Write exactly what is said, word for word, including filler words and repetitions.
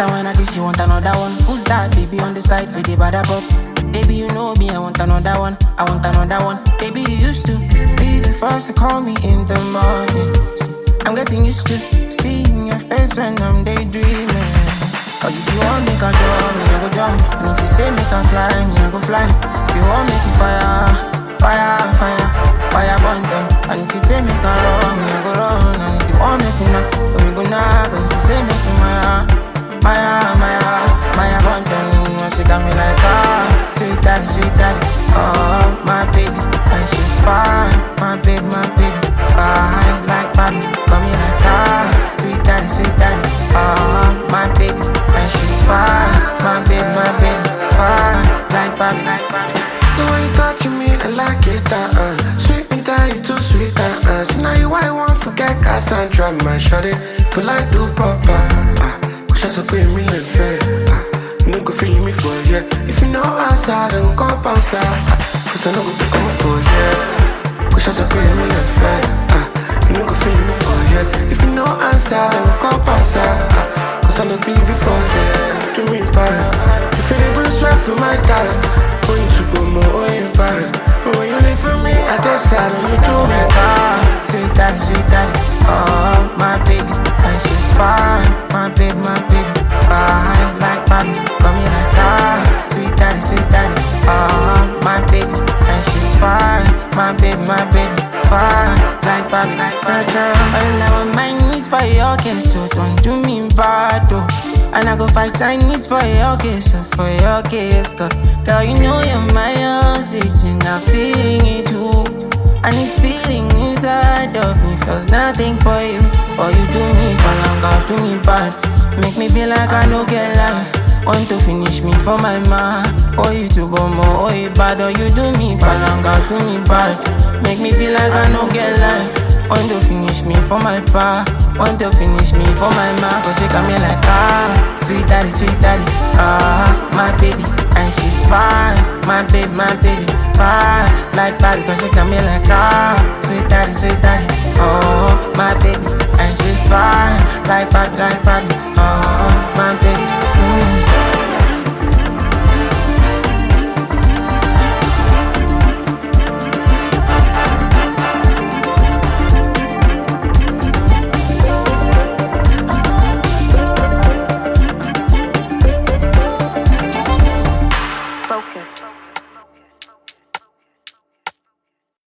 time when I kiss you want another one. Who's that baby on the side with the bad up? Baby, you know me, I want another one. I want another one. Baby, you used to be the first to call me in the morning. I'm getting used to seeing your face when I'm daydreaming. Cause if you want me, can draw me, I go draw me. And if you say me can fly, me, I go fly. If you want me to fire, fire, fire, fire burn them. And if you say me can run, me, I go run. And if you want me to knock, we go knock. And if you say me to Maya, Maya, Maya, Maya burn them. She got me like ah, sweet daddy, sweet daddy. Oh, my baby, and she's fine. My baby, my baby, fine like Bobby. Got me like ah, sweet daddy, sweet daddy. Oh, my baby, and she's fine. My baby, my baby, fine like Bobby, like Bobby. The way you touching me, I like it, uh, uh. Sweet me, die, you too sweet, uh, uh. So now you I won't forget Cassandra, my shawty. Feel like do proper, uh. Cause you're so pretty, me live fair, uh. You no go feel me for yeah. If you know answer, then come answer, uh. Cause I no go feel coming for yeah. Cause you're so pretty, me live fair, uh. You no go feel me for yeah. If you know answer, then come answer, uh. Cause I no feel you before yeah. Do me bad. If you never sweat for my time. When you go more, oh you bad. But when you live for me, I decide when you do me ah, sweet daddy, sweet daddy. Oh, my baby, and she's fine. My baby, my baby, fine like Bobby. Got me like ah, sweet daddy, sweet daddy. Oh, my baby, and she's fine. My baby, my baby, fine like Bobby, like Bobby. All I want my knees for your kiss, so don't do me bad though. And I go fight Chinese for your kiss, for your kiss, girl. Girl, you know you're my oxygen, I'm feeling it too. And this feeling inside of me feels nothing for you. Or you do me palanga, do me bad. Make me feel like I don't get life. Want to finish me for my man. Or you to go more, or you bad. Or you do me palanga, do me bad. Make me feel like I don't get life. Want to finish me for my pa. Want to finish me for my man. Cause she got me like ah, sweet daddy, sweet daddy. Ah, my baby, and she's fine. My baby, my baby, fine like Bobby. Cause she got me like ah, sweet daddy, sweet daddy. Oh, my baby, and she's fine like Bobby, like Bobby. Oh, my baby. Mm. Focus.